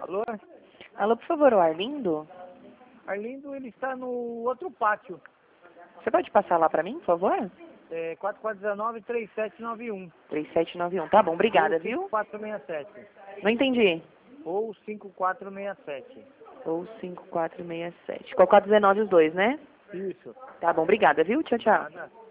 Alô? Alô, por favor, o Arlindo? Arlindo, ele está no outro pátio. Você pode passar lá pra mim, por favor? 4419-3791. 3791. Tá bom, obrigada, Ou viu? 5467. Não entendi. Ou 5467. Ou 5467. 4419 os dois, né? Isso. Tá bom, obrigada, viu? Tchau, tchau. Nada.